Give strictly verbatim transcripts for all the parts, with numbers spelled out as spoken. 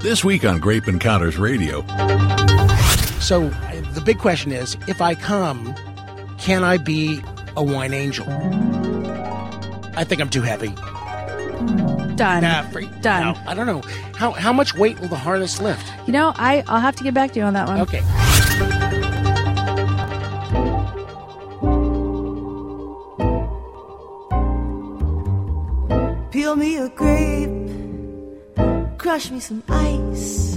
This week on Grape Encounters Radio. So the big question is, if I come, can I be a wine angel? I think I'm too heavy. Done. Nah, for, Done. No, I don't know. How how much weight will the harness lift? You know, I, I'll have to get back to you on that one. Okay. Peel me a grape, crush me some ice,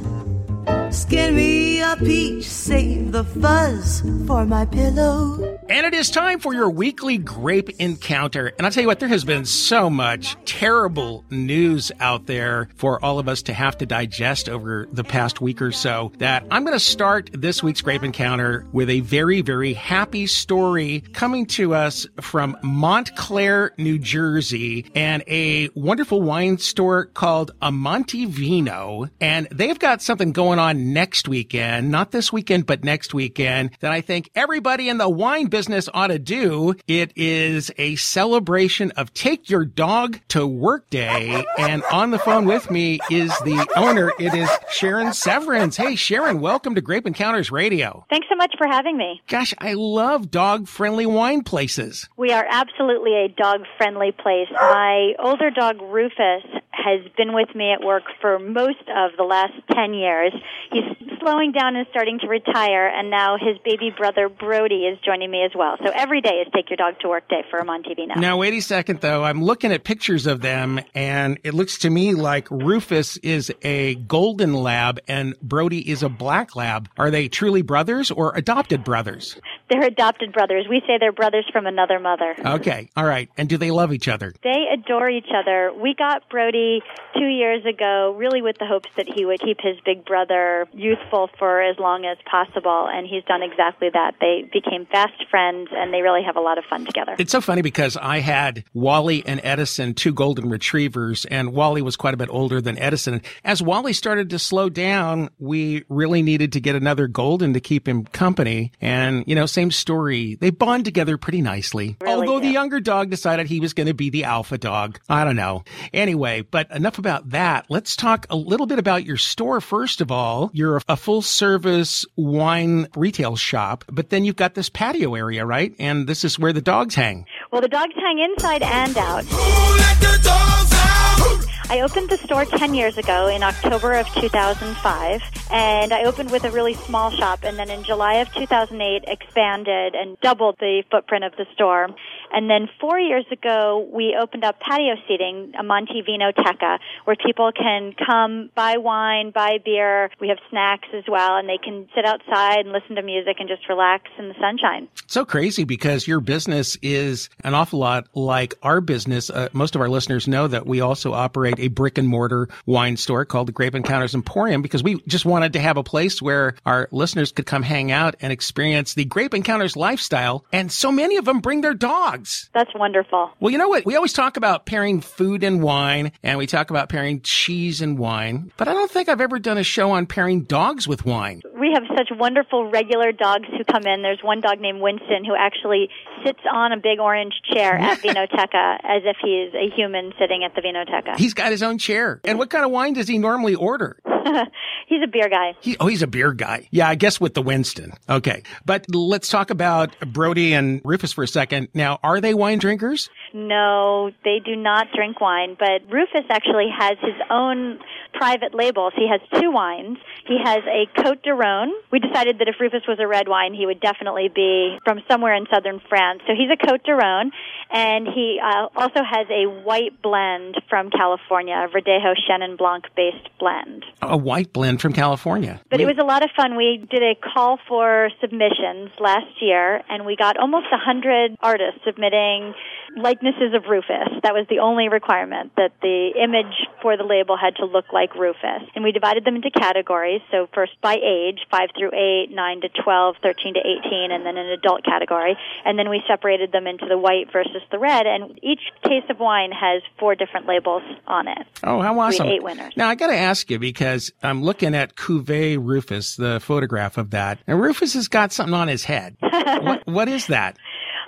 skin me a peach, save the fuzz for my pillow. And it is time for your weekly Grape Encounter. And I'll tell you what, there has been so much terrible news out there for all of us to have to digest over the past week or so that I'm going to start this week's Grape Encounter with a very, very happy story coming to us from Montclair, New Jersey, and a wonderful wine store called Amonte Vino. And they've got something going on next weekend, not this weekend, but next weekend, that I think everybody in the wine business ought to do. It is a celebration of Take Your Dog to Work Day. And on the phone with me is the owner. It is Sharon Severance. Hey, Sharon, welcome to Grape Encounters Radio. Thanks so much for having me. Gosh, I love dog-friendly wine places. We are absolutely a dog-friendly place. My older dog, Rufus, has been with me at work for most of the last ten years. He's slowing down and starting to retire, and now his baby brother, Brody, is joining me as well. So every day is Take Your Dog to Work Day for Amonte Vino. Now, wait a second, though. I'm looking at pictures of them, and it looks to me like Rufus is a golden lab and Brody is a black lab. Are they truly brothers or adopted brothers? They're adopted brothers. We say they're brothers from another mother. Okay. All right. And do they love each other? They adore each other. We got Brody two years ago, really with the hopes that he would keep his big brother youthful for as long as possible, and he's done exactly that. They became fast friends, and they really have a lot of fun together. It's so funny because I had Wally and Edison, two golden retrievers, and Wally was quite a bit older than Edison. As Wally started to slow down, we really needed to get another golden to keep him company. And, you know, same story. They bond together pretty nicely. Really Although do. the younger dog decided he was going to be the alpha dog. I don't know. Anyway, but enough about that. Let's talk a little bit about your store. First of all, you're a full-service wine retail shop, but then you've got this patio area, right? And this is where the dogs hang. Well, the dogs hang inside and out. Who let the dogs out? I opened the store ten years ago in October of two thousand five, and I opened with a really small shop, and then in July of two thousand eight expanded and doubled the footprint of the store. And then four years ago, we opened up patio seating, Amonte Vinoteca, where people can come buy wine, buy beer. We have snacks as well, and they can sit outside and listen to music and just relax in the sunshine. So crazy because your business is an awful lot like our business. Uh, most of our listeners know that we also operate a brick and mortar wine store called the Grape Encounters Emporium because we just wanted to have a place where our listeners could come hang out and experience the Grape Encounters lifestyle. And so many of them bring their dogs. That's wonderful. Well, you know what? We always talk about pairing food and wine, and we talk about pairing cheese and wine, but I don't think I've ever done a show on pairing dogs with wine. We have such wonderful regular dogs who come in. There's one dog named Winston who actually sits on a big orange chair at Vinoteca as if he's a human sitting at the Vinoteca. He's got his own chair. And what kind of wine does he normally order? He's a beer guy. He, oh, he's a beer guy. Yeah, I guess with the Winston. Okay. But let's talk about Brody and Rufus for a second. Now, are they wine drinkers? No, they do not drink wine, but Rufus actually has his own private labels. He has two wines. He has a Côte de Rhône. We decided that if Rufus was a red wine, he would definitely be from somewhere in southern France. So he's a Côte de Rhône, and he uh, also has a white blend from California, a Verdejo Chenin Blanc-based blend. A white blend from California. But it was a lot of fun. We did a call for submissions last year, and we got almost one hundred artists submitting likenesses of Rufus. That was the only requirement, that the image for the label had to look like Rufus. And we divided them into categories. So first by age, five through eight, nine to twelve, thirteen to eighteen, and then an adult category. And then we separated them into the white versus the red. And each case of wine has four different labels on it. Oh, how awesome. We had eight winners. Now, I got to ask you, because I'm looking at Cuvée Rufus, the photograph of that, and Rufus has got something on his head. what, what is that?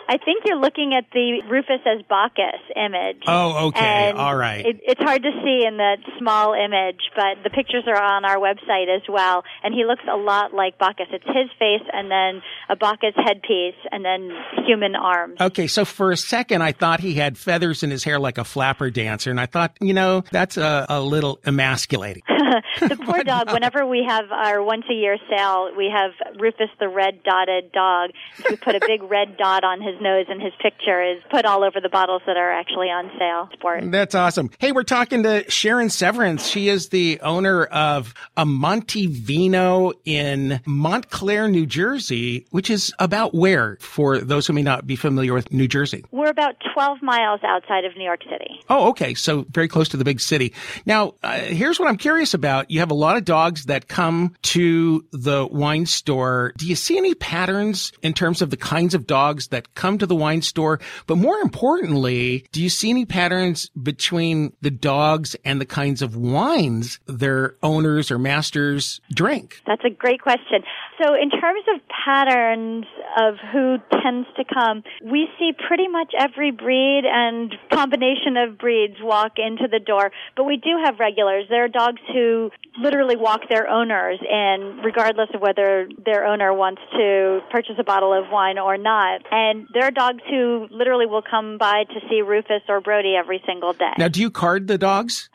I think you're looking at the Rufus as Bacchus image. Oh, okay. And all right. It, it's hard to see in that small image, but the pictures are on our website as well. And he looks a lot like Bacchus. It's his face and then a Bacchus headpiece and then human arms. Okay, so for a second I thought he had feathers in his hair like a flapper dancer, and I thought, you know, that's a, a little emasculating. The poor dog, whenever we have our once-a-year sale, we have Rufus the red dotted dog. So we put a big red dot on his nose, and his picture is put all over the bottles that are actually on sale. Sport. That's awesome. Hey, we're talking to Sharon Severance. She is the owner of Amonte Vino in Montclair, New Jersey, which is about where, for those who may not be familiar with New Jersey? We're about twelve miles outside of New York City. Oh, okay. So very close to the big city. Now, uh, here's what I'm curious about. You have a lot of dogs that come to the wine store. Do you see any patterns in terms of the kinds of dogs that come to the wine store? But more importantly, do you see any patterns between the dogs and the kinds of wines their owners or masters drink? That's a great question. So in terms of patterns of who tends to come, we see pretty much every breed and combination of breeds walk into the door, but we do have regulars. There are dogs who literally walk their owners in, regardless of whether their owner wants to purchase a bottle of wine or not. And there are dogs who literally will come by to see Rufus or Brody every single day. Now, do you card the dogs?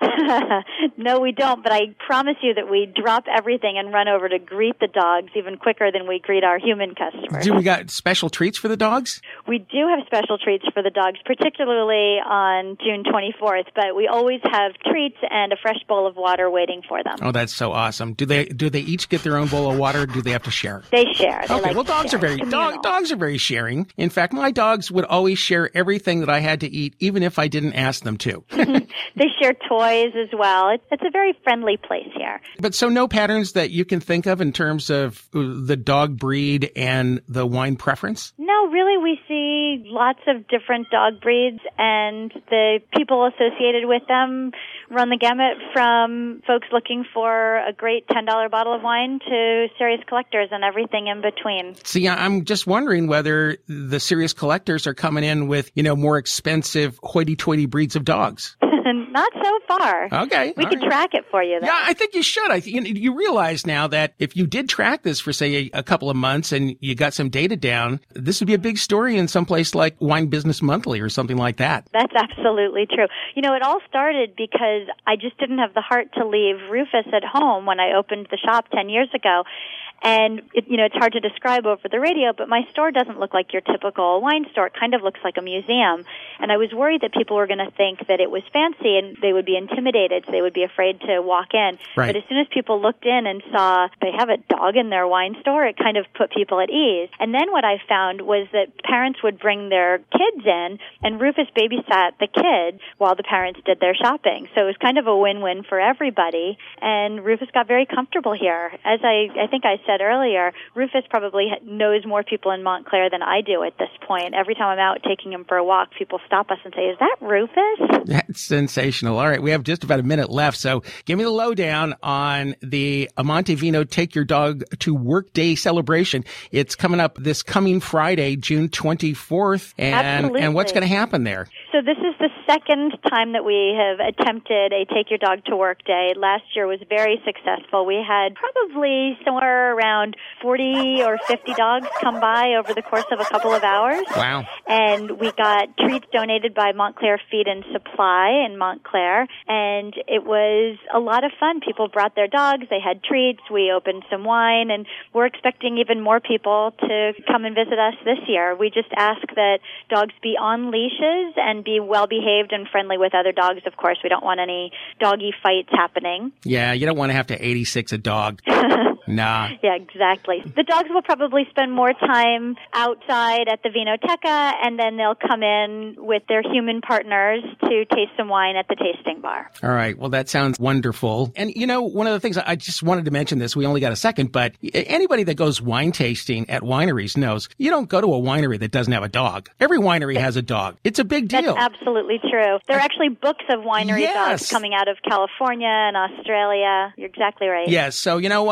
No, we don't, but I promise you that we drop everything and run over to greet the dogs even quicker than we greet our human customers. Do we got special treats for the dogs? We do have special treats for the dogs, particularly on June twenty-fourth, but we always have treats and a fresh bowl of water waiting for them. Oh, that's so awesome. Do they do they each get their own bowl of water, or do they have to share? They share. They okay, like well, dogs share. are very dog, dogs are very sharing. In fact, my dogs would always share everything that I had to eat, even if I didn't ask them to. They share toys as well. It's, it's a very friendly place here. But so no patterns that you can think of in terms of the dog breed and the wine preference? No, really, we see lots of different dog breeds, and the people associated with them run the gamut from folks looking for a great ten dollar bottle of wine to serious collectors and everything in between. See, I'm just wondering whether the serious collectors are coming in with, you know, more expensive hoity-toity breeds of dogs. Not so far. Okay. We could right. track it for you, though. Yeah, I think you should. I you, you realize now that if you did track this for, say, a, a couple of months and you got some data down, this would be a big story in some place like Wine Business Monthly or something like that. That's absolutely true. You know, it all started because I just didn't have the heart to leave Rufus at home when I opened the shop ten years ago. And, it, you know, it's hard to describe over the radio, but my store doesn't look like your typical wine store. It kind of looks like a museum. And I was worried that people were going to think that it was fancy and they would be intimidated, so they would be afraid to walk in. Right. But as soon as people looked in and saw they have a dog in their wine store, it kind of put people at ease. And then what I found was that parents would bring their kids in, and Rufus babysat the kid while the parents did their shopping. So it was kind of a win-win for everybody. And Rufus got very comfortable here. As I, I think I said, said earlier, Rufus probably knows more people in Montclair than I do at this point. Every time I'm out taking him for a walk, people stop us and say, "Is that Rufus?" That's sensational. All right, we have just about a minute left, so give me the lowdown on the Amonte Vino Take Your Dog to Work Day celebration. It's coming up this coming Friday, June twenty-fourth, and Absolutely. and what's going to happen there? So this is the second time that we have attempted a Take Your Dog to Work Day. Last year was very successful. We had probably somewhere around forty or fifty dogs come by over the course of a couple of hours. Wow. And we got treats donated by Montclair Feed and Supply in Montclair, and it was a lot of fun. People brought their dogs, they had treats, we opened some wine, and we're expecting even more people to come and visit us this year. We just ask that dogs be on leashes and be well-behaved and friendly with other dogs, of course. We don't want any doggy fights happening. Yeah, you don't want to have to eighty-six a dog. Nah. Yeah, exactly. The dogs will probably spend more time outside at the Vinoteca, and then they'll come in with their human partners to taste some wine at the tasting bar. All right. Well, that sounds wonderful. And, you know, one of the things I just wanted to mention this, we only got a second, but anybody that goes wine tasting at wineries knows you don't go to a winery that doesn't have a dog. Every winery has a dog. It's a big deal. That's absolutely true. There are actually books of winery Yes. dogs coming out of California and Australia. You're exactly right. Yes. So, you know what? Let's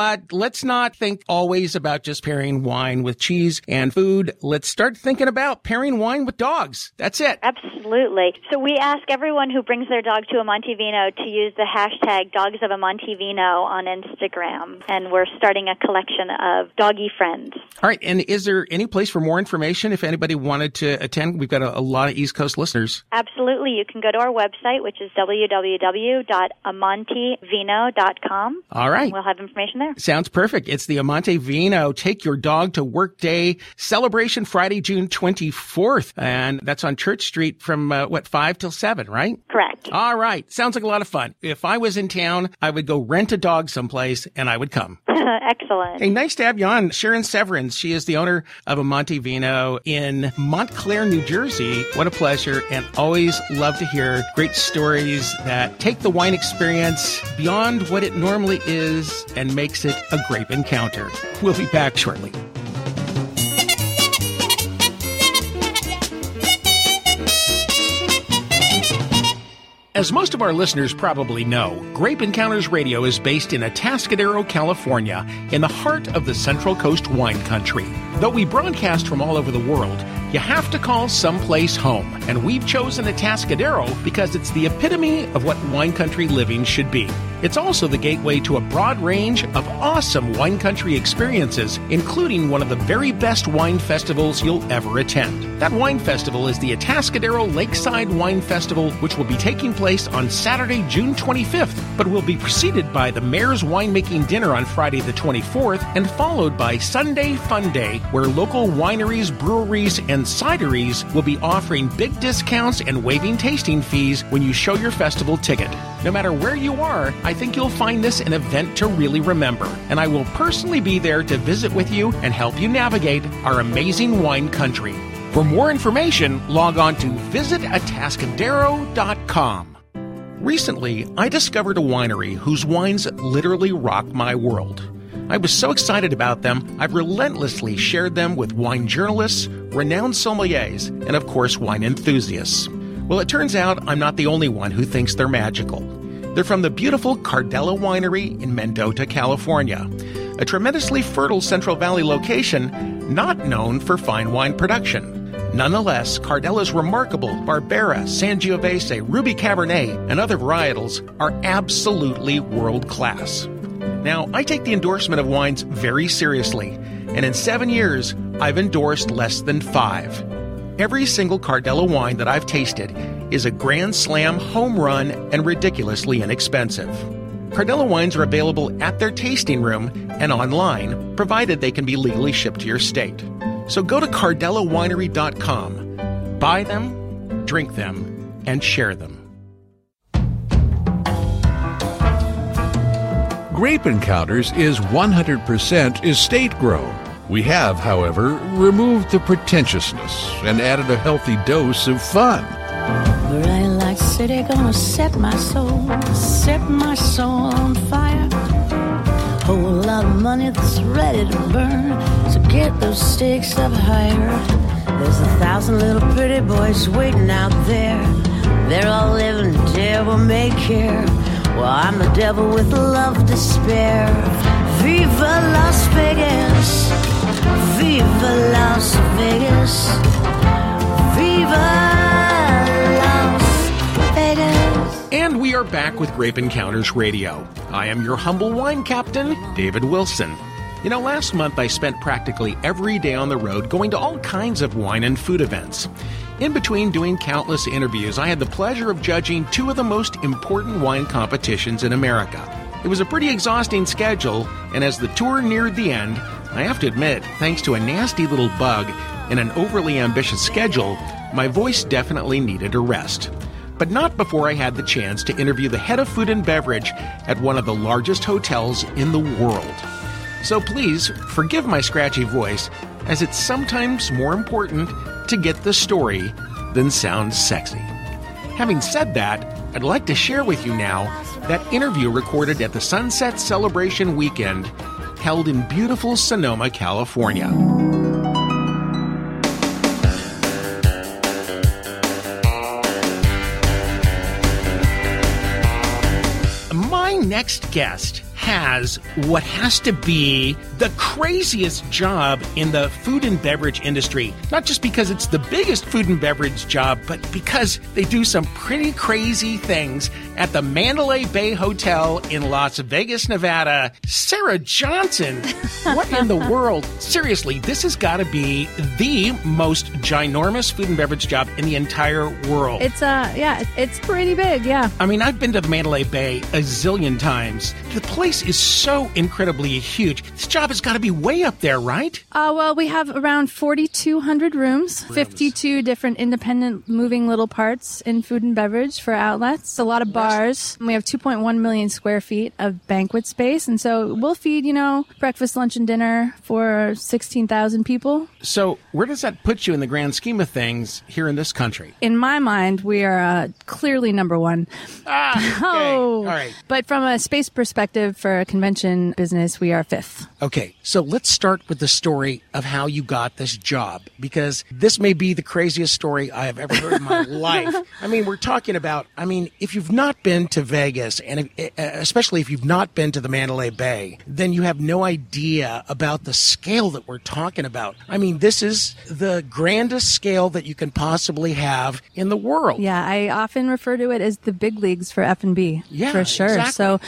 let's not think always about just pairing wine with cheese and food. Let's start thinking about pairing wine with dogs. That's it. Absolutely. So we ask everyone who brings their dog to Amontevino to use the hashtag Dogs of Amontevino on Instagram. And we're starting a collection of doggy friends. All right. And is there any place for more information if anybody wanted to attend? We've got a, a lot of East Coast listeners. Absolutely. You can go to our website, which is w w w dot amontevino dot com. All right. We'll have information there. Sounds perfect. It's the Amontevino Take Your Dog to Work Day celebration Friday, June twenty-fourth. And that's on Church Street from, uh, what, five till seven, right? Correct. All right. Sounds like a lot of fun. If I was in town, I would go rent a dog someplace and I would come. Excellent. Hey, nice to have you on. Sharon Severance. She is the owner of Amontevino in Montclair, New Jersey. What a pleasure. And always love to hear great stories that take the wine experience beyond what it normally is and makes it a grape encounter. We'll be back shortly. As most of our listeners probably know, Grape Encounters Radio is based in Atascadero, California, in the heart of the Central Coast wine country. Though we broadcast from all over the world, you have to call someplace home, and we've chosen Atascadero because it's the epitome of what wine country living should be. It's also the gateway to a broad range of awesome wine country experiences, including one of the very best wine festivals you'll ever attend. That wine festival is the Atascadero Lakeside Wine Festival, which will be taking place on Saturday, June twenty-fifth, but will be preceded by the Mayor's Winemaking Dinner on Friday the twenty-fourth, and followed by Sunday Fun Day, where local wineries, breweries, and cideries will be offering big discounts and waiving tasting fees when you show your festival ticket. No matter where you are, I think you'll find this an event to really remember, and I will personally be there to visit with you and help you navigate our amazing wine country. For more information, log on to visit atascadero dot com. Recently, I discovered a winery whose wines literally rock my world. I was so excited about them, I've relentlessly shared them with wine journalists, renowned sommeliers, and of course, wine enthusiasts. Well, it turns out I'm not the only one who thinks they're magical. They're from the beautiful Cardella Winery in Mendota, California, a tremendously fertile Central Valley location not known for fine wine production. Nonetheless, Cardella's remarkable Barbera, Sangiovese, Ruby Cabernet, and other varietals are absolutely world-class. Now, I take the endorsement of wines very seriously, and in seven years, I've endorsed less than five. Every single Cardella wine that I've tasted is a grand slam home run and ridiculously inexpensive. Cardella wines are available at their tasting room and online, provided they can be legally shipped to your state. So go to cardella winery dot com, buy them, drink them, and share them. Grape Encounters is one hundred percent estate grown. We have, however, removed the pretentiousness and added a healthy dose of fun. Bright like city gonna set my soul, set my soul on fire. Whole lot of money that's ready to burn, so get those stakes up higher. There's a thousand little pretty boys waiting out there. They're all living devil may care. Well, I'm the devil with love to spare. Viva Las Vegas, Viva Las Vegas, Viva Las Vegas. And we are back with Grape Encounters Radio. I am your humble wine captain, David Wilson. You know, last month I spent practically every day on the road going to all kinds of wine and food events. In between doing countless interviews, I had the pleasure of judging two of the most important wine competitions in America. It was a pretty exhausting schedule, and as the tour neared the end, I have to admit, thanks to a nasty little bug and an overly ambitious schedule, my voice definitely needed a rest. But not before I had the chance to interview the head of food and beverage at one of the largest hotels in the world. So please forgive my scratchy voice, as it's sometimes more important to get the story than sound sexy. Having said that, I'd like to share with you now that interview recorded at the Sunset Celebration Weekend held in beautiful Sonoma, California. My next guest has what has to be the craziest job in the food and beverage industry. Not just because it's the biggest food and beverage job, but because they do some pretty crazy things at the Mandalay Bay Hotel in Las Vegas, Nevada. Sarah Johnson, what in the world? Seriously, this has got to be the most ginormous food and beverage job in the entire world. It's, uh, yeah, it's pretty big, yeah. I mean, I've been to the Mandalay Bay a zillion times. The place is so incredibly huge. This job has got to be way up there, right? Uh, well, we have around forty-two hundred rooms, rooms, fifty-two different independent moving little parts in food and beverage for outlets, a lot of bars. We have two point one million square feet of banquet space. And so we'll feed, you know, breakfast, lunch, and dinner for sixteen thousand people. So where does that put you in the grand scheme of things here in this country? In my mind, we are uh, clearly number one. Ah, okay. Oh, all right. But from a space perspective for a convention business, we are fifth. Okay, so let's start with the story of how you got this job, because this may be the craziest story I have ever heard in my life. I mean, we're talking about, I mean, if you've not been to Vegas, and if, especially if you've not been to the Mandalay Bay, then you have no idea about the scale that we're talking about. I mean, this is the grandest scale that you can possibly have in the world. Yeah, I often refer to it as the big leagues for F and B, yeah, for sure. Exactly. So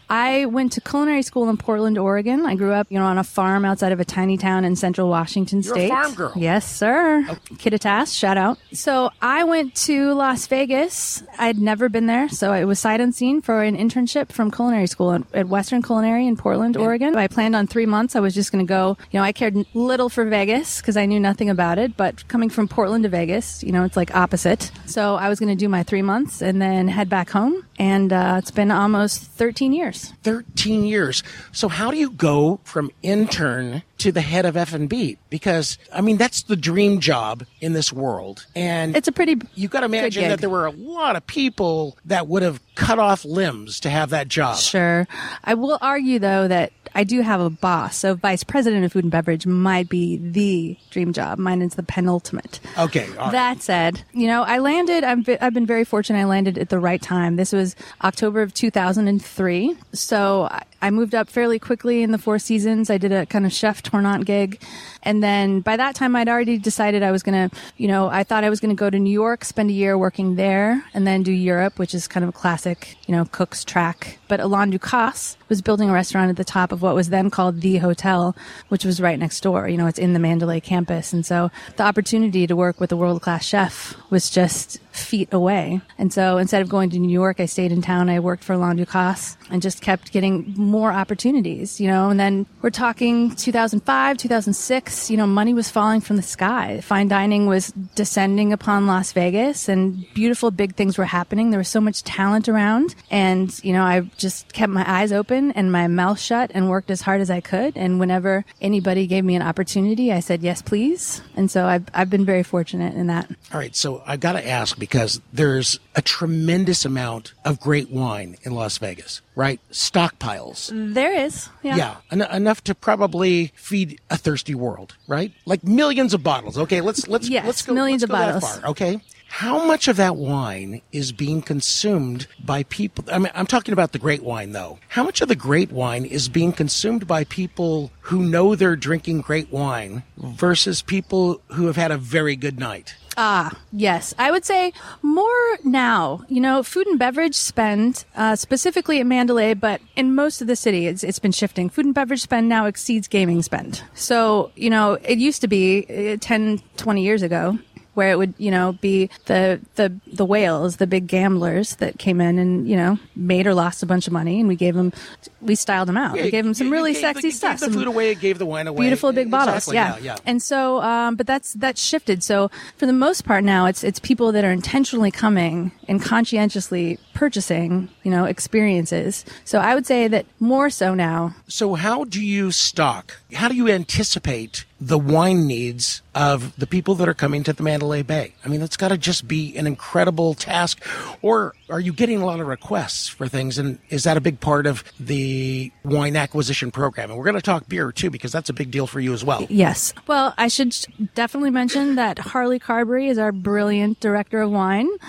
I went to culinary school in Portland, Oregon. I grew up, you know, on a farm outside of a tiny town in central Washington You're State. a farm girl. Yes, sir. Oh. Kittitas, shout out. So I went to Las Vegas. I'd never been there, so it was sight unseen for an internship from culinary school at Western Culinary in Portland, yeah. Oregon. I planned on three months. I was just going to go, you know, I cared little for Vegas because I knew nothing about it, but coming from Portland to Vegas, you know, it's like opposite. So I was going to do my three months and then head back home. And uh, it's been almost thirteen years. thirteen years. So how do you go from intern to the head of F and B? Because, I mean, that's the dream job in this world. And it's a pretty you got to imagine that there were a lot of people that would have cut off limbs to have that job. Sure. I will argue, though, that I do have a boss. So vice president of food and beverage might be the dream job. Mine is the penultimate. Okay. All right. That said, you know, I landed, I've been, I've been very fortunate. I landed at the right time. This was October of two thousand three. So I, I moved up fairly quickly in the Four Seasons. I did a kind of chef tournant gig. And then by that time, I'd already decided I was going to, you know, I thought I was going to go to New York, spend a year working there, and then do Europe, which is kind of a classic, you know, cook's track. But Alain Ducasse was building a restaurant at the top of what was then called The Hotel, which was right next door. You know, it's in the Mandalay campus. And so the opportunity to work with a world-class chef was just feet away. And so instead of going to New York, I stayed in town. I worked for Alain Ducasse and just kept getting more opportunities, you know. And then we're talking two thousand five, two thousand six, you know, money was falling from the sky. Fine dining was descending upon Las Vegas and beautiful big things were happening. There was so much talent around. And, you know, I just kept my eyes open and my mouth shut and worked as hard as I could. And whenever anybody gave me an opportunity, I said, yes, please. And so I've, I've been very fortunate in that. All right. So I've got to ask, because there's a tremendous amount of great wine in Las Vegas, right? Stockpiles. There is. Yeah. Yeah. En- enough to probably feed a thirsty world, right? Like millions of bottles. Okay. Let's, let's, yes, let's go, millions let's of go bottles. that far. Okay. How much of that wine is being consumed by people? I mean, I'm talking about the great wine, though. How much of the great wine is being consumed by people who know they're drinking great wine versus people who have had a very good night? Ah, yes. I would say more now. You know, food and beverage spend, uh, specifically at Mandalay, but in most of the city, it's, it's been shifting. Food and beverage spend now exceeds gaming spend. So, you know, it used to be uh, ten, twenty years ago, where it would, you know, be the, the, the whales, the big gamblers that came in and, you know, made or lost a bunch of money, and we gave them, we styled them out. Yeah, we gave them some you, really you gave, sexy you stuff. Gave the food away, gave the wine away. Beautiful big bottles. Exactly, yeah. yeah, yeah. And so, um, but that's, that's shifted. So for the most part now, it's, it's people that are intentionally coming and conscientiously purchasing, you know, experiences. So I would say that more so now. So how do you stock? How do you anticipate the wine needs of the people that are coming to the Mandalay Bay? I mean, it's got to just be an incredible task. Or are you getting a lot of requests for things? And is that a big part of the wine acquisition program? And we're going to talk beer, too, because that's a big deal for you as well. Yes. Well, I should definitely mention that Harley Carberry is our brilliant director of wine,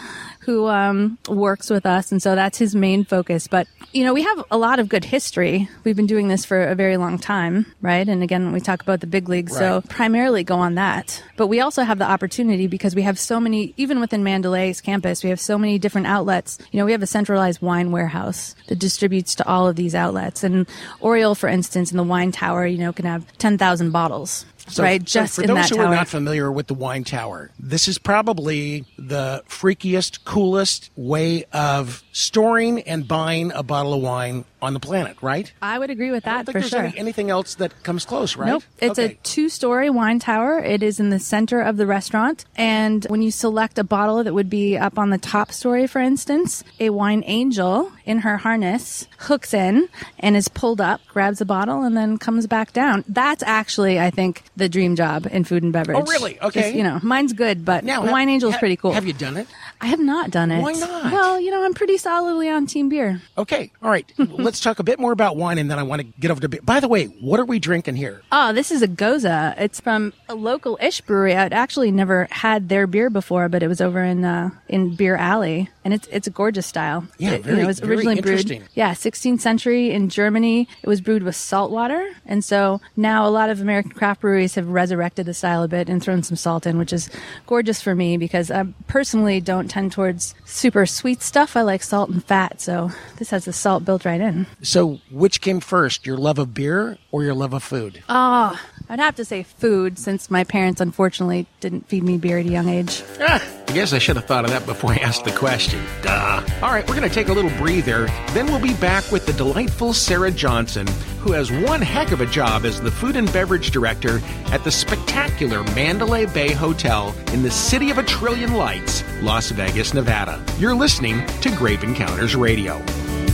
who um, works with us. And so that's his main focus. But, you know, we have a lot of good history. We've been doing this for a very long time, right? And again, we talk about the big leagues. Right. So primarily go on that. But we also have the opportunity because we have so many, even within Mandalay's campus, we have so many different outlets. You know, we have a centralized wine warehouse that distributes to all of these outlets. And Oriole, for instance, in the wine tower, you know, can have ten thousand bottles. So, right, just so for in those that who tower. are not familiar with the wine tower, this is probably the freakiest, coolest way of storing and buying a bottle of wine on the planet, right? I would agree with that I don't think for there's sure. Any, anything else that comes close, right? Nope. It's okay. a two-story wine tower. It is in the center of the restaurant. And when you select a bottle that would be up on the top story, for instance, a wine angel in her harness hooks in and is pulled up, grabs a bottle, and then comes back down. That's actually, I think, the dream job in food and beverage. Oh, really? Okay. Just, you know, mine's good, but now, a wine angel is ha- pretty cool. Have you done it? I have not done it. Why not? Well, you know, I'm pretty solidly on team beer. Okay. All right. Let's talk a bit more about wine, and then I want to get over to beer. By the way, what are we drinking here? Oh, this is a Goza. It's from a local-ish brewery. I'd actually never had their beer before, but it was over in uh, in Beer Alley, and it's it's a gorgeous style. Yeah, it, very, you know, it was very originally interesting. brewed, yeah, sixteenth century in Germany. It was brewed with salt water, and so now a lot of American craft breweries have resurrected the style a bit and thrown some salt in, which is gorgeous for me because I personally don't tend towards super sweet stuff. I like salt and fat, so this has the salt built right in. So, which came first, your love of beer or your love of food? Oh, I'd have to say food, since my parents unfortunately didn't feed me beer at a young age. Ah, I guess I should have thought of that before I asked the question. Duh. All right, we're going to take a little breather. Then we'll be back with the delightful Sarah Johnson, who has one heck of a job as the food and beverage director at the spectacular Mandalay Bay Hotel in the city of a trillion lights, Las Vegas, Nevada. You're listening to Grape Encounters Radio.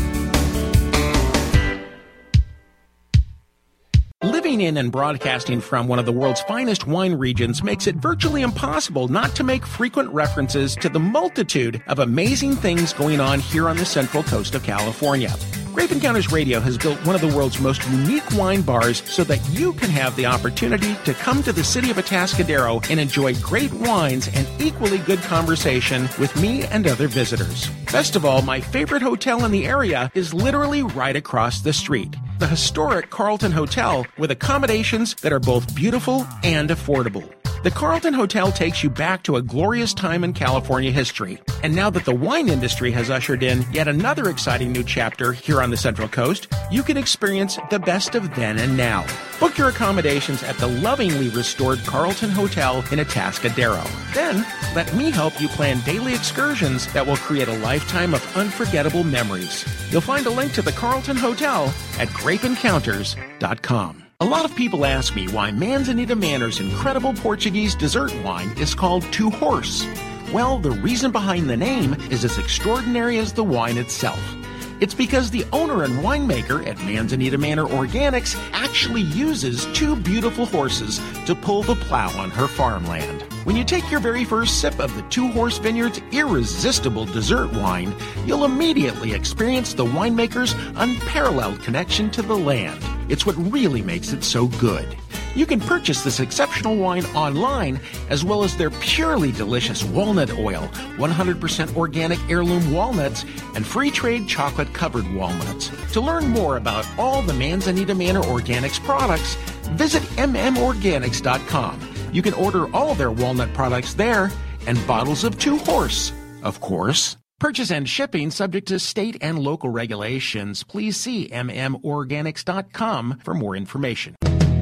Living in and broadcasting from one of the world's finest wine regions makes it virtually impossible not to make frequent references to the multitude of amazing things going on here on the central coast of California. Grape Encounters Radio has built one of the world's most unique wine bars so that you can have the opportunity to come to the city of Atascadero and enjoy great wines and equally good conversation with me and other visitors. Best of all, my favorite hotel in the area is literally right across the street. The historic Carlton Hotel with accommodations that are both beautiful and affordable. The Carlton Hotel takes you back to a glorious time in California history. And now that the wine industry has ushered in yet another exciting new chapter here on the Central Coast, you can experience the best of then and now. Book your accommodations at the lovingly restored Carlton Hotel in Atascadero. Then, let me help you plan daily excursions that will create a lifetime of unforgettable memories. You'll find a link to the Carlton Hotel at grape encounters dot com. A lot of people ask me why Manzanita Manor's incredible Portuguese dessert wine is called Two Horse. Well, the reason behind the name is as extraordinary as the wine itself. It's because the owner and winemaker at Manzanita Manor Organics actually uses two beautiful horses to pull the plow on her farmland. When you take your very first sip of the Two Horse Vineyard's irresistible dessert wine, you'll immediately experience the winemaker's unparalleled connection to the land. It's what really makes it so good. You can purchase this exceptional wine online, as well as their purely delicious walnut oil, one hundred percent organic heirloom walnuts, and free trade chocolate-covered walnuts. To learn more about all the Manzanita Manor Organics products, visit m m organics dot com. You can order all their walnut products there, and bottles of Two Horse, of course. Purchase and shipping subject to state and local regulations. Please see m m organics dot com for more information.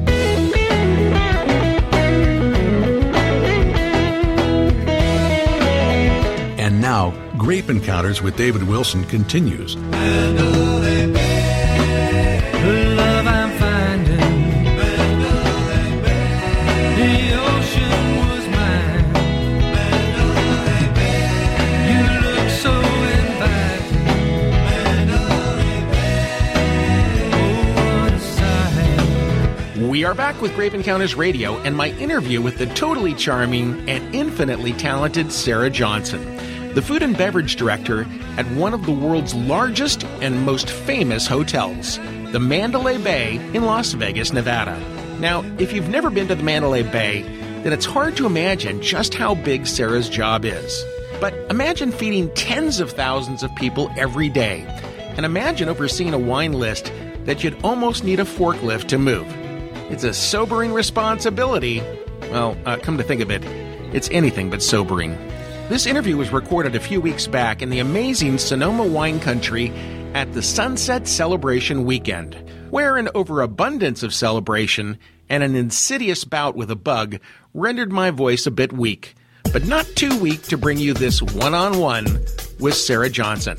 And now, Grape Encounters with David Wilson continues. Mandalay Bay, the love I'm finding. Mandalay Bay, the ocean was mine. Mandalay Bay, you look so inviting. Mandalay Bay, oh, what a sight. We are back with Grape Encounters Radio and my interview with the totally charming and infinitely talented Sarah Johnson, the food and beverage director at one of the world's largest and most famous hotels, the Mandalay Bay in Las Vegas, Nevada. Now, if you've never been to the Mandalay Bay, then it's hard to imagine just how big Sarah's job is. But imagine feeding tens of thousands of people every day. And imagine overseeing a wine list that you'd almost need a forklift to move. It's a sobering responsibility. Well, uh, come to think of it, it's anything but sobering. This interview was recorded a few weeks back in the amazing Sonoma wine country at the Sunset Celebration Weekend, where an overabundance of celebration and an insidious bout with a bug rendered my voice a bit weak, but not too weak to bring you this one-on-one with Sarah Johnson.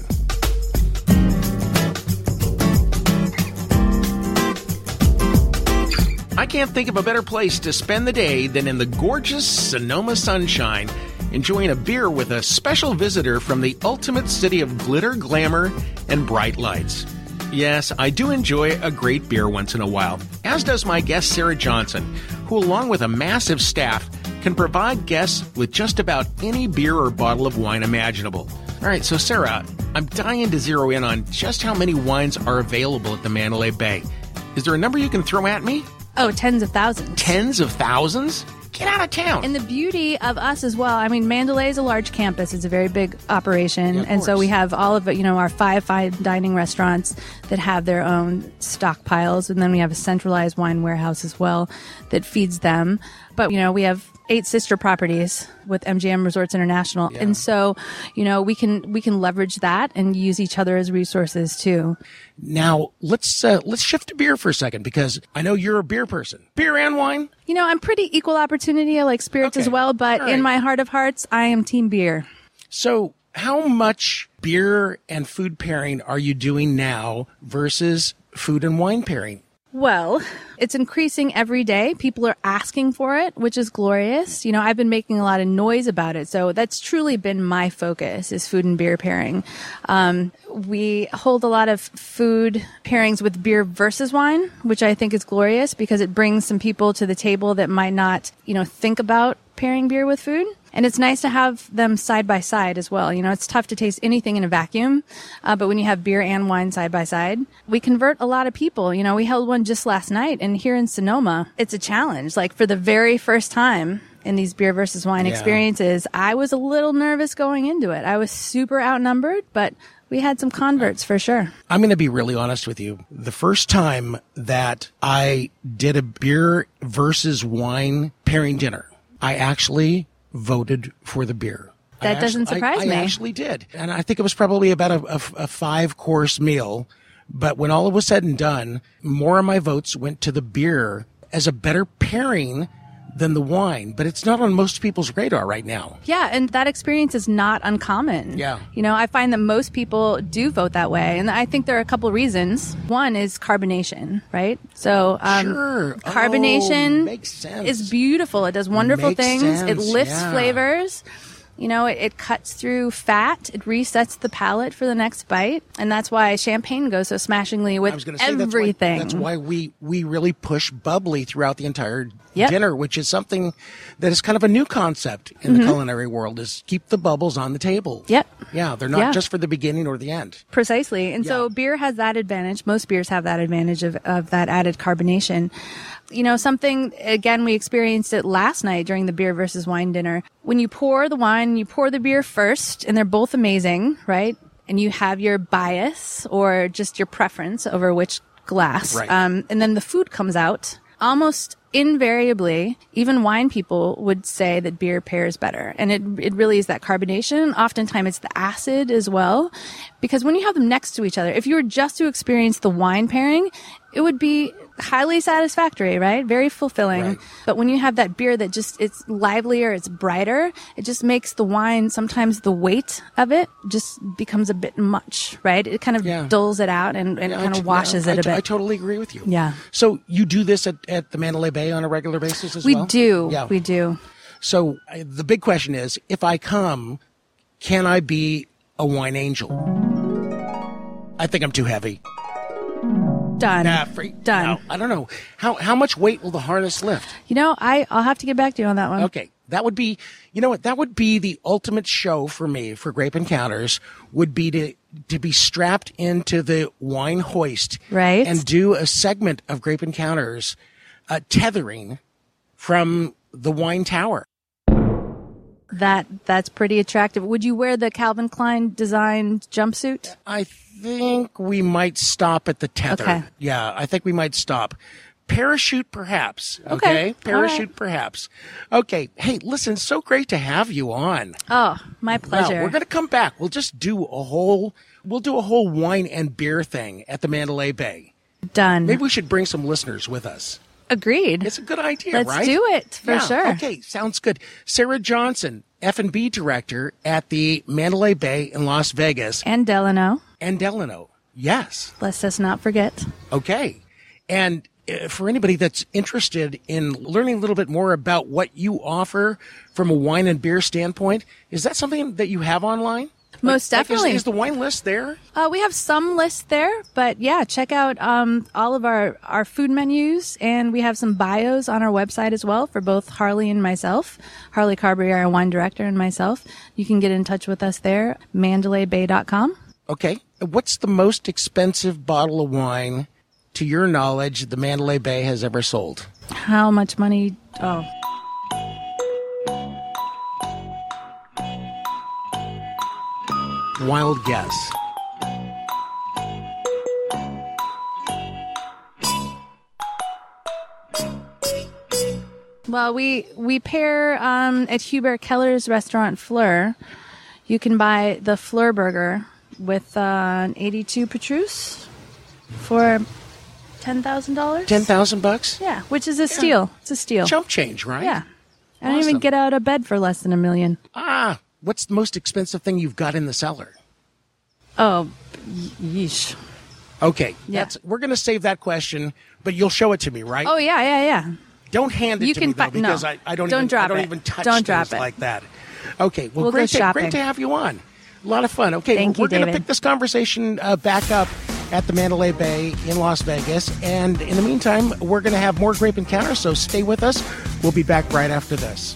I can't think of a better place to spend the day than in the gorgeous Sonoma sunshine, enjoying a beer with a special visitor from the ultimate city of glitter, glamour, and bright lights. Yes, I do enjoy a great beer once in a while, as does my guest Sarah Johnson, who along with a massive staff can provide guests with just about any beer or bottle of wine imaginable. All right, so Sarah, I'm dying to zero in on just how many wines are available at the Mandalay Bay. Is there a number you can throw at me? Oh, tens of thousands. Tens of thousands? Get out of town. And the beauty of us as well, I mean, Mandalay is a large campus. It's a very big operation. Yeah, of and so course. we have all of it, you know, our five fine dining restaurants that have their own stockpiles. And then we have a centralized wine warehouse as well that feeds them. But, you know, we have eight sister properties with M G M Resorts International. Yeah. And so, you know, we can we can leverage that and use each other as resources too. Now, let's uh, let's shift to beer for a second, because I know you're a beer person. Beer and wine? You know, I'm pretty equal opportunity. I like spirits Okay. as well, but All right. in my heart of hearts, I am team beer. So how much beer and food pairing are you doing now versus food and wine pairing? Well, it's increasing every day. People are asking for it, which is glorious. You know, I've been making a lot of noise about it. So that's truly been my focus, is food and beer pairing. Um, we hold a lot of food pairings with beer versus wine, which I think is glorious because it brings some people to the table that might not, you know, think about pairing beer with food. And it's nice to have them side by side as well. You know, it's tough to taste anything in a vacuum, uh, but when you have beer and wine side by side, we convert a lot of people. You know, we held one just last night, and here in Sonoma, it's a challenge. Like, for the very first time in these beer versus wine Yeah. experiences, I was a little nervous going into it. I was super outnumbered, but we had some converts for sure. I'm going to be really honest with you. The first time that I did a beer versus wine pairing dinner, I actually voted for the beer. That I doesn't actually- surprise I, me. I actually did. And I think it was probably about a, a, a five course meal. But when all was said and done, more of my votes went to the beer as a better pairing than the wine. But it's not on most people's radar right now. Yeah, and that experience is not uncommon. Yeah. You know, I find that most people do vote that way. And I think there are a couple reasons. One is carbonation, right? So, um, Sure. Oh, carbonation makes sense. is beautiful. It does wonderful Makes things. It sense, lifts yeah. flavors. You know, it, it cuts through fat. It resets the palate for the next bite. And that's why champagne goes so smashingly with I was going to say everything. That's why, that's why we, we really push bubbly throughout the entire Yep. dinner, which is something that is kind of a new concept in the culinary world, is keep the bubbles on the table. Yep. Yeah, they're not Yeah. just for the beginning or the end. Precisely. And so Yeah. beer has that advantage. Most beers have that advantage of, of that added carbonation. You know, something, again, we experienced it last night during the beer versus wine dinner. When you pour the wine, you pour the beer first, and they're both amazing, right? And you have your bias or just your preference over which glass. Right. Um, and then the food comes out. Almost invariably, even wine people would say that beer pairs better. And it it really is that carbonation. Oftentimes it's the acid as well. Because when you have them next to each other, if you were just to experience the wine pairing, it would be highly satisfactory, right? Very fulfilling. Right. But when you have that beer that just, it's livelier, it's brighter, it just makes the wine, sometimes the weight of it just becomes a bit much, right? It kind of Yeah. dulls it out and, and Yeah, I kind t- of washes yeah, it I a t- bit. I totally agree with you. Yeah. So you do this at, at the Mandalay Bay on a regular basis as We well? do. Yeah. We do. So uh, the big question is, if I come, can I be a wine angel? I think I'm too heavy. Done. Nah, free, Done. no, I don't know. How how much weight will the harness lift? You know, I, I'll have to get back to you on that one. Okay. That would be, you know what, that would be the ultimate show for me, for Grape Encounters, would be to, to be strapped into the wine hoist. Right. And do a segment of Grape Encounters, uh, tethering from the wine tower. That that's pretty attractive. Would you wear the Calvin Klein designed jumpsuit? I think we might stop at the tether. Okay. Yeah, I think we might stop. Parachute, perhaps. Okay. Okay. Parachute, All right. perhaps. Okay. Hey, listen, so great to have you on. Oh, my pleasure. Now, we're going to come back. We'll just do a whole, we'll do a whole wine and beer thing at the Mandalay Bay. Done. Maybe we should bring some listeners with us. Agreed. It's a good idea, Let's right? do it, for Yeah, sure. Okay, sounds good. Sarah Johnson, F and B director at the Mandalay Bay in Las Vegas. And Delano, And Delano. Yes. let's us not forget. Okay. And uh, for anybody that's interested in learning a little bit more about what you offer from a wine and beer standpoint, is that something that you have online? Most Like, is- definitely. Is, the wine list there? Uh, we have some lists there, but yeah, check out um, all of our, our food menus, and we have some bios on our website as well for both Harley and myself, Harley Carberry, our wine director, and myself. You can get in touch with us there, mandalay bay dot com. Okay. What's the most expensive bottle of wine, to your knowledge, the Mandalay Bay has ever sold? How much money? Oh, Wild guess. well, we we pair um, at Hubert Keller's restaurant Fleur. You can buy the Fleur burger with uh, an eighty-two Petrus for ten thousand dollars. Ten thousand bucks? Yeah, which is a steal. It's a steal. Chump change, right? Yeah. I don't Awesome. even get out of bed for less than a million. Ah, what's the most expensive thing you've got in the cellar? Oh, yeesh. Okay, Yeah. that's we're going to save that question, but you'll show it to me, right? Oh, yeah, yeah, yeah. Don't hand it You to can me though, fi- no. because I, I don't Don't even drop I don't it. even touch Don't things drop it. like that. Okay, well, We'll go great, to, shopping. great to have you on. A lot of fun. Okay, Thank well, you, we're going to David. pick this conversation uh, back up at the Mandalay Bay in Las Vegas, and in the meantime, we're going to have more Grape Encounters. So stay with us. We'll be back right after this.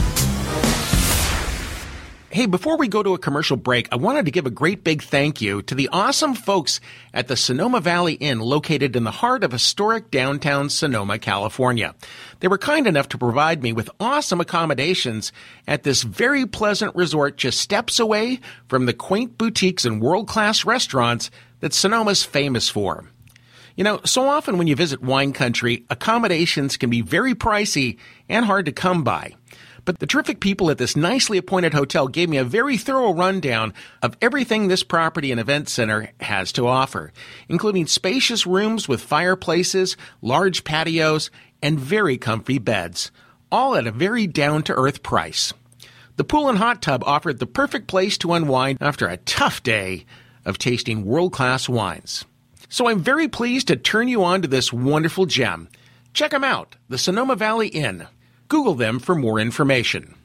Hey, before we go to a commercial break, I wanted to give a great big thank you to the awesome folks at the Sonoma Valley Inn located in the heart of historic downtown Sonoma, California. They were kind enough to provide me with awesome accommodations at this very pleasant resort just steps away from the quaint boutiques and world-class restaurants that Sonoma's famous for. You know, so often when you visit wine country, accommodations can be very pricey and hard to come by. But the terrific people at this nicely appointed hotel gave me a very thorough rundown of everything this property and event center has to offer, including spacious rooms with fireplaces, large patios, and very comfy beds, all at a very down-to-earth price. The pool and hot tub offered the perfect place to unwind after a tough day of tasting world-class wines. So I'm very pleased to turn you on to this wonderful gem. Check them out, the Sonoma Valley Inn. Google them for more information.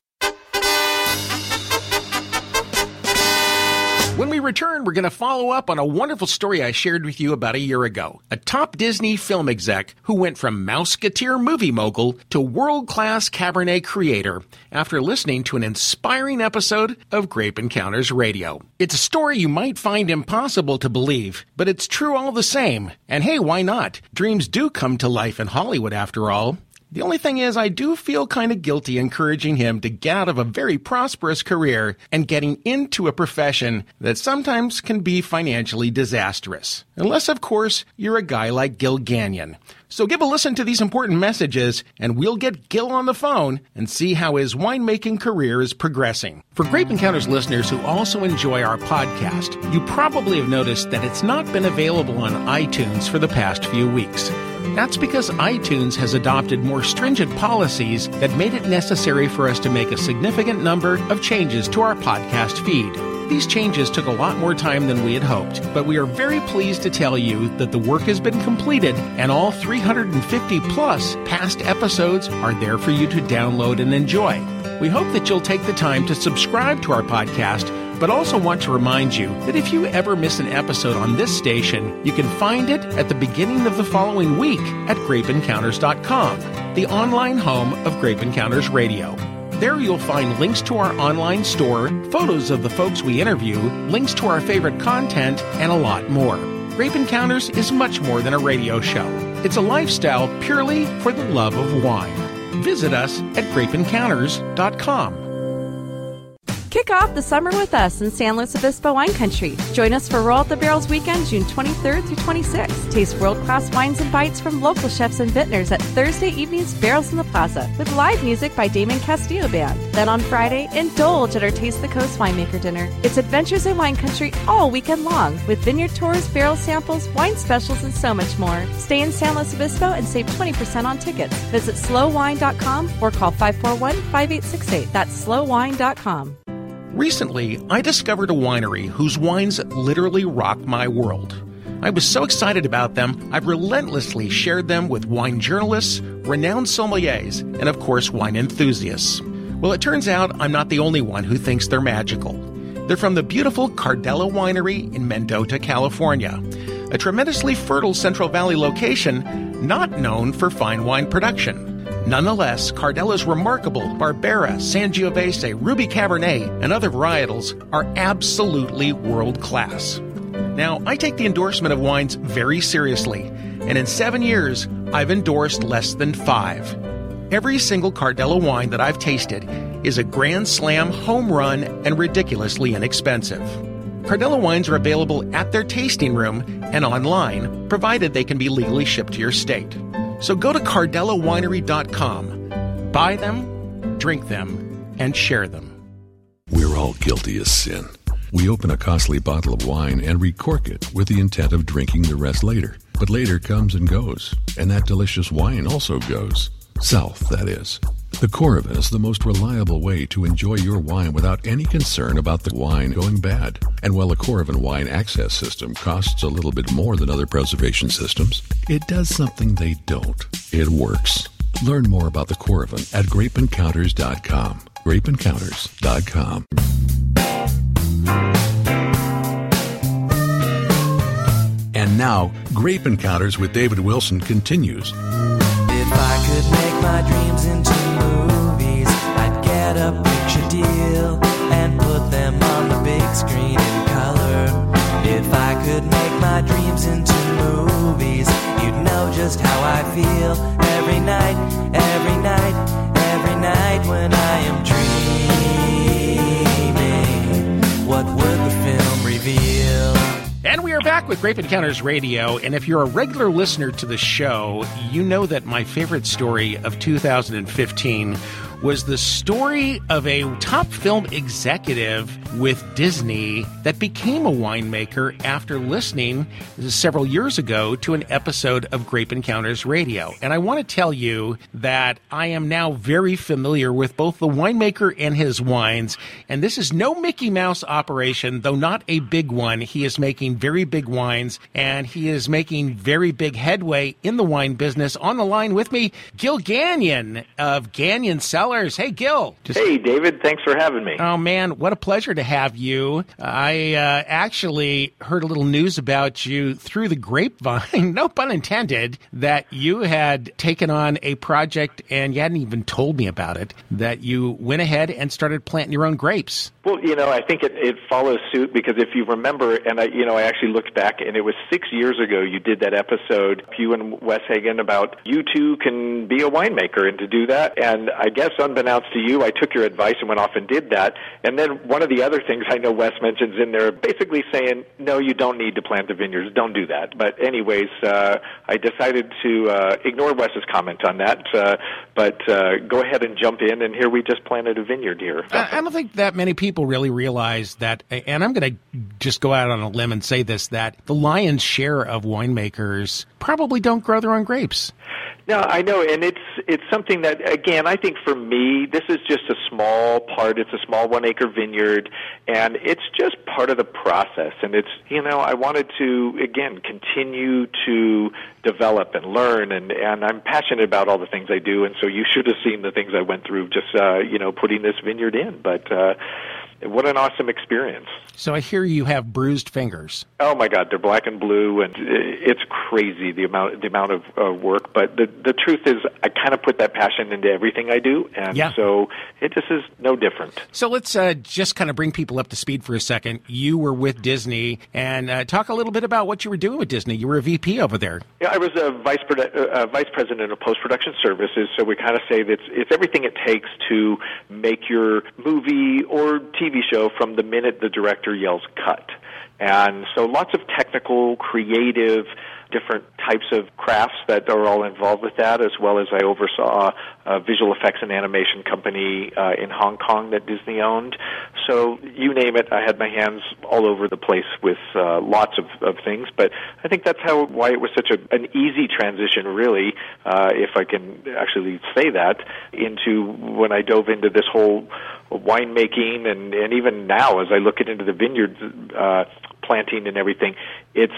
When we return, we're going to follow up on a wonderful story I shared with you about a year ago. A top Disney film exec who went from Mouseketeer movie mogul to world-class Cabernet creator after listening to an inspiring episode of Grape Encounters Radio. It's a story you might find impossible to believe, but it's true all the same. And hey, why not? Dreams do come to life in Hollywood after all. The only thing is, I do feel kind of guilty encouraging him to get out of a very prosperous career and getting into a profession that sometimes can be financially disastrous. Unless, of course, you're a guy like Gil Gagnon. So give a listen to these important messages, and we'll get Gil on the phone and see how his winemaking career is progressing. For Grape Encounters listeners who also enjoy our podcast, you probably have noticed that it's not been available on iTunes for the past few weeks. That's because iTunes has adopted more stringent policies that made it necessary for us to make a significant number of changes to our podcast feed. These changes took a lot more time than we had hoped, but we are very pleased to tell you that the work has been completed and all three hundred fifty plus past episodes are there for you to download and enjoy. We hope that you'll take the time to subscribe to our podcast, but also want to remind you that if you ever miss an episode on this station, you can find it at the beginning of the following week at grape encounters dot com, the online home of Grape Encounters Radio. There you'll find links to our online store, photos of the folks we interview, links to our favorite content, and a lot more. Grape Encounters is much more than a radio show. It's a lifestyle purely for the love of wine. Visit us at grape encounters dot com. Kick off the summer with us in San Luis Obispo Wine Country. Join us for Roll at the Barrels weekend, June twenty-third through twenty-sixth. Taste world-class wines and bites from local chefs and vintners at Thursday evening's Barrels in the Plaza with live music by Damon Castillo Band. Then on Friday, indulge at our Taste the Coast winemaker dinner. It's adventures in wine country all weekend long with vineyard tours, barrel samples, wine specials, and so much more. Stay in San Luis Obispo and save twenty percent on tickets. Visit slow wine dot com or call five four one, five eight six eight. That's slow wine dot com. Recently, I discovered a winery whose wines literally rock my world. I was so excited about them, I've relentlessly shared them with wine journalists, renowned sommeliers, and of course, wine enthusiasts. Well, it turns out I'm not the only one who thinks they're magical. They're from the beautiful Cardella Winery in Mendota, California, a tremendously fertile Central Valley location not known for fine wine production. Nonetheless, Cardella's remarkable Barbera, Sangiovese, Ruby Cabernet, and other varietals are absolutely world-class. Now, I take the endorsement of wines very seriously, and in seven years, I've endorsed less than five. Every single Cardella wine that I've tasted is a grand slam home run and ridiculously inexpensive. Cardella wines are available at their tasting room and online, provided they can be legally shipped to your state. So go to cardella winery dot com, buy them, drink them, and share them. We're all guilty of sin. We open a costly bottle of wine and recork it with the intent of drinking the rest later. But later comes and goes, and that delicious wine also goes. South, that is. The Coravin is the most reliable way to enjoy your wine without any concern about the wine going bad. And while the Coravin Wine Access System costs a little bit more than other preservation systems, it does something they don't. It works. Learn more about the Coravin at grape encounters dot com. grape encounters dot com. And now, Grape Encounters with David Wilson continues. If I could make my dreams into movies, I'd get a picture deal and put them on the big screen in color. If I could make my dreams into movies, you'd know just how I feel every night, every night, every night when I am dreaming. What would the film reveal? And we are back with Grape Encounters Radio, and if you're a regular listener to the show, you know that my favorite story of two thousand fifteen was the story of a top film executive with Disney that became a winemaker after listening several years ago to an episode of Grape Encounters Radio. And I want to tell you that I am now very familiar with both the winemaker and his wines, and this is no Mickey Mouse operation, though not a big one. He is making very big wines, and he is making very big headway in the wine business. On the line with me, Gil Gagnon of Gagnon Cellars. Hey, Gil. Just, hey, David. Thanks for having me. Oh, man. What a pleasure to have you. I uh, actually heard a little news about you through the grapevine, no pun intended, that you had taken on a project and you hadn't even told me about it, that you went ahead and started planting your own grapes. Well, you know, I think it, it follows suit because if you remember, and I, you know, I actually looked back, and it was six years ago you did that episode, you and Wes Hagen, about you two can be a winemaker, and to do that. And I guess unbeknownst to you, I took your advice and went off and did that. And then one of the other things I know Wes mentions in there, basically saying, no, you don't need to plant the vineyards. Don't do that. But anyways, uh, I decided to uh, ignore Wes's comment on that, uh, but uh, go ahead and jump in, and here we just planted a vineyard here. I, I don't think that many people really realize that, and I'm going to just go out on a limb and say this, that the lion's share of winemakers probably don't grow their own grapes. No, I know, and it's it's something that, again, I think for me, this is just a small part. It's a small one-acre vineyard, and it's just part of the process. And it's, you know, I wanted to, again, continue to develop and learn, and, and I'm passionate about all the things I do, and so you should have seen the things I went through just, uh, you know, putting this vineyard in. But uh, what an awesome experience. So I hear you have bruised fingers. Oh my God, they're black and blue, and it's crazy the amount the amount of uh, work. But the the truth is, I kind of put that passion into everything I do, and yeah. so it just is no different. So let's uh, just kind of bring people up to speed for a second. You were with Disney, and uh, talk a little bit about what you were doing with Disney. You were a V P over there. Yeah, I was a vice produ- uh, vice president of post production services. So we kind of say that it's, it's everything it takes to make your movie or T T V show from the minute the director yells cut. And so lots of technical, creative, different types of crafts that are all involved with that, as well as I oversaw a visual effects and animation company uh, in Hong Kong that Disney owned. So you name it, I had my hands all over the place with uh, lots of, of things. But I think that's how why it was such a, an easy transition, really, uh, if I can actually say that, into when I dove into this whole winemaking, and, and even now as I look into the vineyard uh, planting and everything, it's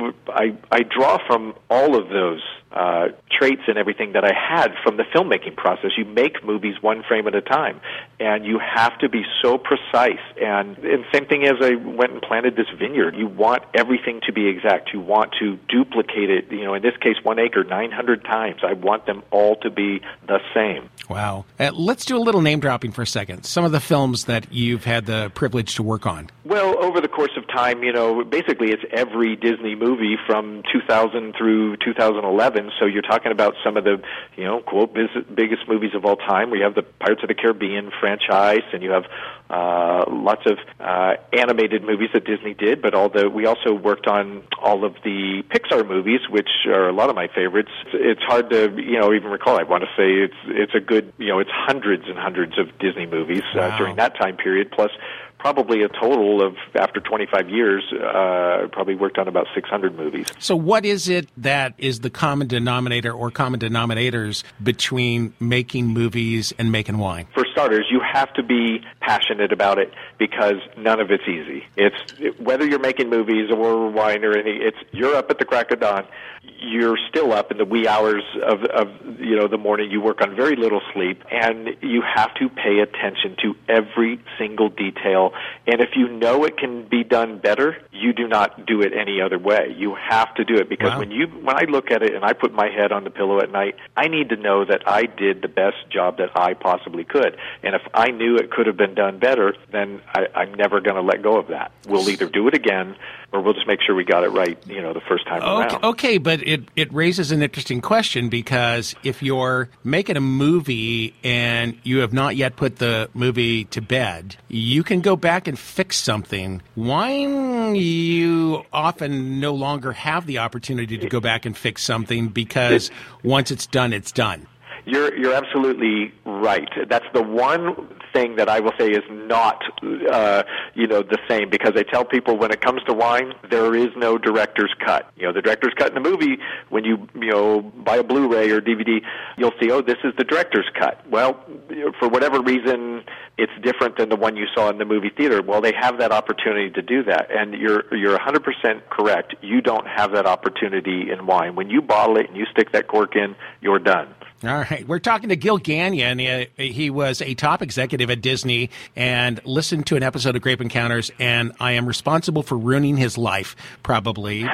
I, I draw from all of those uh, traits and everything that I had from the filmmaking process. You make movies one frame at a time, and you have to be so precise. And, and same thing as I went and planted this vineyard. You want everything to be exact. You want to duplicate it, you know, in this case, one acre, nine hundred times. I want them all to be the same. Wow. Uh, let's do a little name dropping for a second. Some of the films that you've had the privilege to work on. Well, over the course of time, you know, basically it's every Disney movie from two thousand through two thousand eleven. So you're talking about some of the, you know, quote, biz- biggest movies of all time. We have the Pirates of the Caribbean franchise, and you have uh, lots of uh, animated movies that Disney did, but all the, we also worked on all of the Pixar movies, which are a lot of my favorites. It's hard to, you know, even recall. I want to say it's it's a good, you know, it's hundreds and hundreds of Disney movies uh, wow. during that time period, plus probably a total of, after twenty-five years, uh, probably worked on about six hundred movies. So what is it that is the common denominator or common denominators between making movies and making wine? For starters, you have to be passionate about it, because none of it's easy. It's whether you're making movies or wine or any, it's you're up at the crack of dawn. You're still up in the wee hours of, of you know the morning. You work on very little sleep, and you have to pay attention to every single detail. And if you know it can be done better, you do not do it any other way. You have to do it, because wow. when you when I look at it and I put my head on the pillow at night, I need to know that I did the best job that I possibly could. And if I knew it could have been done better, then I, I'm never going to let go of that. We'll either do it again, or we'll just make sure we got it right, you know, the first time okay, around. Okay, but it, it raises an interesting question, because if you're making a movie and you have not yet put the movie to bed, you can go back and fix something. Wine, you often no longer have the opportunity to go back and fix something, because once it's done, it's done. You're you're absolutely right. That's the one thing that I will say is not, uh, you know, the same, because I tell people when it comes to wine, there is no director's cut. You know, the director's cut in the movie, when you, you know, buy a Blu-ray or D V D, you'll see, oh, this is the director's cut. Well, for whatever reason, it's different than the one you saw in the movie theater. Well, they have that opportunity to do that, and you're you're one hundred percent correct. You don't have that opportunity in wine. When you bottle it and you stick that cork in, you're done. All right. We're talking to Gil Gagnon. He, he was a top executive at Disney and listened to an episode of Grape Encounters, and I am responsible for ruining his life, probably.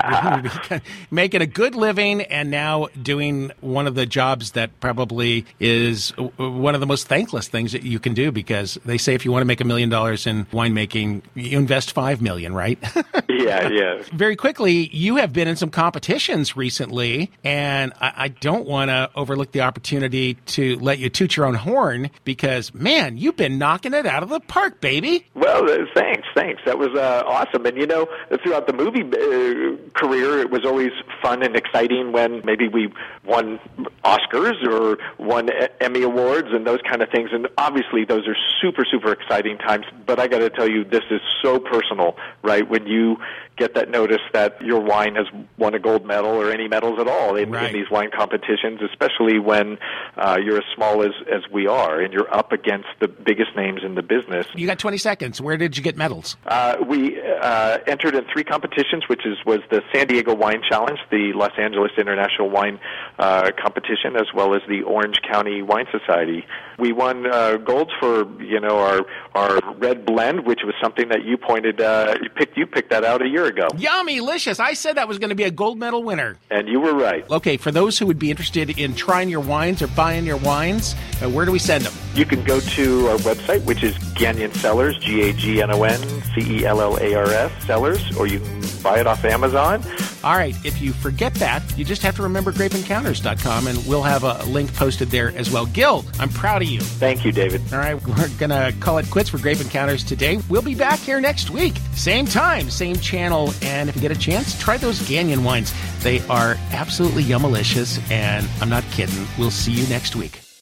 Making a good living and now doing one of the jobs that probably is one of the most thankless things that you can do, because they say if you want to make a million dollars in winemaking, you invest five million, right? Yeah, yeah. Very quickly, you have been in some competitions recently, and I, I don't want to overlook the opportunity to let you toot your own horn, because, man, you've been knocking it out of the park, baby. Well, uh, thanks, thanks. That was uh, awesome. And, you know, throughout the movie uh, career, it was always fun and exciting when maybe we won Oscars or won Emmy Awards and those kind of things. And obviously, those are super, super exciting times. But I got to tell you, this is so personal, right? When you get that notice that your wine has won a gold medal or any medals at all in, right. in these wine competitions, especially when uh, you're as small as, as we are and you're up against the biggest names in the business. You got twenty seconds. Where did you get medals? Uh, we uh, entered in three competitions, which is was the San Diego Wine Challenge, the Los Angeles International Wine uh, Competition, as well as the Orange County Wine Society. We won uh, golds for, you know, our our red blend, which was something that you pointed, uh, you picked, you picked that out a year ago. Yummy, licious. I said that was going to be a gold medal winner. And you were right. Okay, for those who would be interested in trying your wines or buying your wines, uh, where do we send them? You can go to our website, which is Gagnon Cellars, G A G N O N C E L L A R S, Cellars, or you can buy it off Amazon. All right, if you forget that, you just have to remember grape encounters dot com, and we'll have a link posted there as well. Gil, I'm proud of you. Thank you, David. All right, we're going to call it quits for Grape Encounters today. We'll be back here next week. Same time, same channel, and if you get a chance, try those Gagnon wines. They are absolutely yummalicious, and I'm not kidding. We'll see you next week.